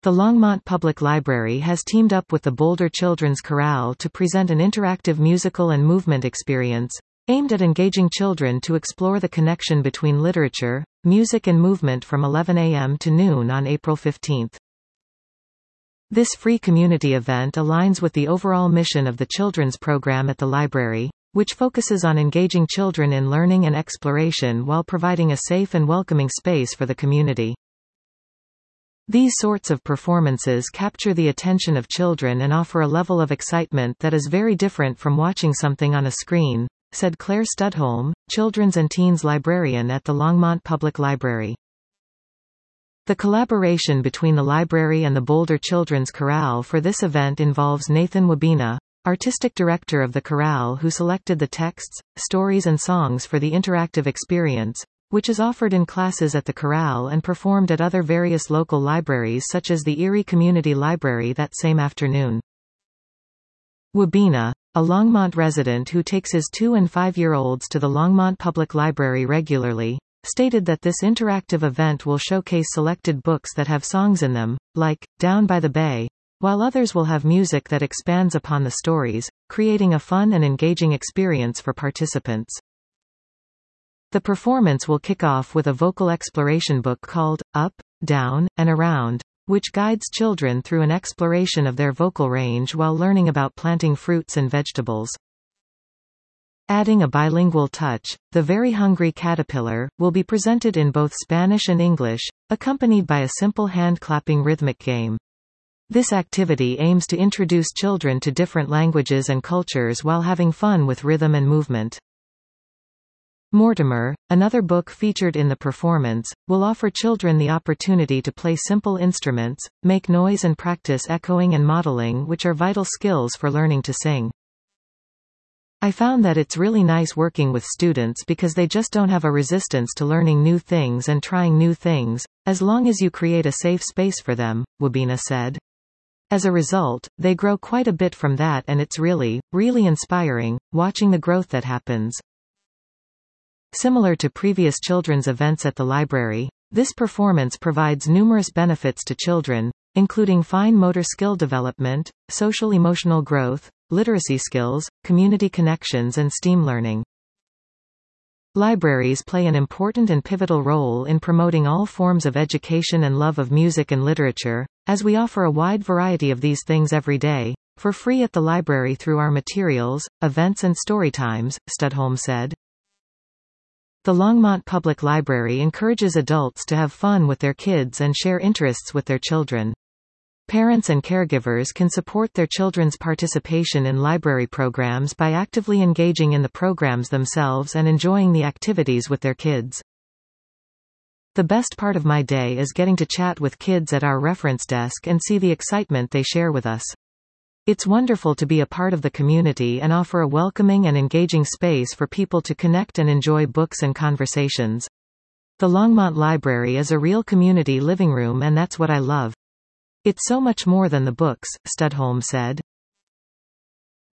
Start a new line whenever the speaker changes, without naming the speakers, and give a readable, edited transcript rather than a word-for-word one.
The Longmont Public Library has teamed up with the Boulder Children's Chorale to present an interactive musical and movement experience, aimed at engaging children to explore the connection between literature, music and movement from 11 a.m. to noon on April 15. This free community event aligns with the overall mission of the children's program at the library, which focuses on engaging children in learning and exploration while providing a safe and welcoming space for the community. These sorts of performances capture the attention of children and offer a level of excitement that is very different from watching something on a screen, said Claire Studholm, Children's and Teens Librarian at the Longmont Public Library. The collaboration between the library and the Boulder Children's Chorale for this event involves Nathan Wabena, artistic director of the chorale, who selected the texts, stories and songs for the interactive experience, which is offered in classes at the chorale and performed at other various local libraries such as the Erie Community Library that same afternoon. Wabena, a Longmont resident who takes his 2- and 5-year-olds to the Longmont Public Library regularly, stated that this interactive event will showcase selected books that have songs in them, like Down by the Bay, while others will have music that expands upon the stories, creating a fun and engaging experience for participants. The performance will kick off with a vocal exploration book called Up, Down, and Around, which guides children through an exploration of their vocal range while learning about planting fruits and vegetables. Adding a bilingual touch, The Very Hungry Caterpillar will be presented in both Spanish and English, accompanied by a simple hand-clapping rhythmic game. This activity aims to introduce children to different languages and cultures while having fun with rhythm and movement. Mortimer, another book featured in the performance, will offer children the opportunity to play simple instruments, make noise and practice echoing and modeling, which are vital skills for learning to sing. I found that it's really nice working with students because they just don't have a resistance to learning new things and trying new things, as long as you create a safe space for them, Wabena said. As a result, they grow quite a bit from that, and it's really, really inspiring, watching the growth that happens. Similar to previous children's events at the library, this performance provides numerous benefits to children, including fine motor skill development, social-emotional growth, literacy skills, community connections and STEAM learning. Libraries play an important and pivotal role in promoting all forms of education and love of music and literature, as we offer a wide variety of these things every day, for free at the library through our materials, events and story times, Studholm said. The Longmont Public Library encourages adults to have fun with their kids and share interests with their children. Parents and caregivers can support their children's participation in library programs by actively engaging in the programs themselves and enjoying the activities with their kids. The best part of my day is getting to chat with kids at our reference desk and see the excitement they share with us. It's wonderful to be a part of the community and offer a welcoming and engaging space for people to connect and enjoy books and conversations. The Longmont Library is a real community living room, and that's what I love. It's so much more than the books, Studholm said.